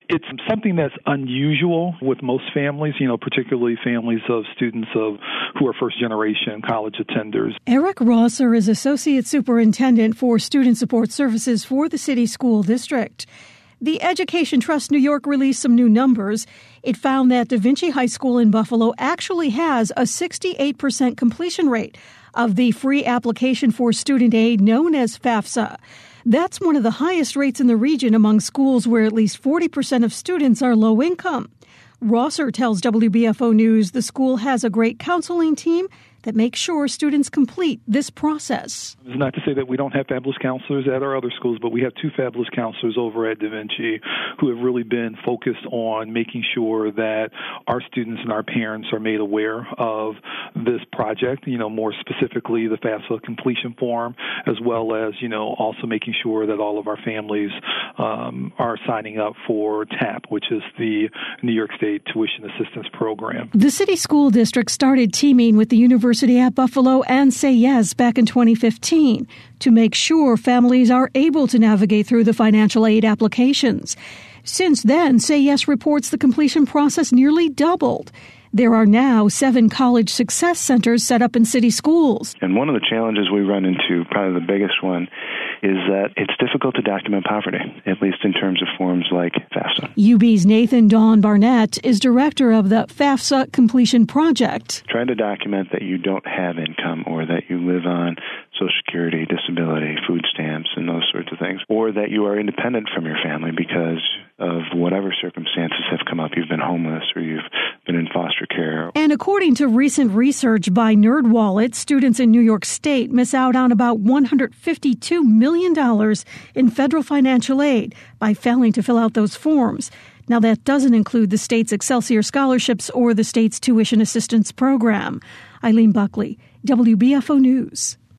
It's something that's unusual with most families, particularly families of students who are first-generation college attenders. Eric Rosser is Associate Superintendent for Student Support Services for the City School District. The Education Trust New York released some new numbers. It found that Da Vinci High School in Buffalo actually has a 68% completion rate of the free application for student aid known as FAFSA. That's one of the highest rates in the region among schools where at least 40% of students are low income. Rosser tells WBFO News the school has a great counseling team that makes sure students complete this process. It's not to say that we don't have fabulous counselors at our other schools, but we have two fabulous counselors over at Da Vinci who have really been focused on making sure that our students and our parents are made aware of this project, more specifically the FAFSA completion form, as well as, also making sure that all of our families are signing up for TAP, which is the New York State Tuition Assistance Program. The City School District started teaming with the University at Buffalo and Say Yes back in 2015 to make sure families are able to navigate through the financial aid applications. Since then, Say Yes reports the completion process nearly doubled. There are now 7 college success centers set up in city schools. And one of the challenges we run into, probably the biggest one, is that it's difficult to document poverty, at least in terms of forms like FAFSA. UB's Nathan Dawn Barnett is director of the FAFSA Completion Project. Trying to document that you don't have income or that you live on Social Security, disability, food stamps, and those sorts of things, or that you are independent from your family because of whatever circumstances have come up. You've been homeless or you've been in foster care. And according to recent research by NerdWallet, students in New York State miss out on about $152 million in federal financial aid by failing to fill out those forms. Now, that doesn't include the state's Excelsior scholarships or the state's tuition assistance program. Eileen Buckley, WBFO News.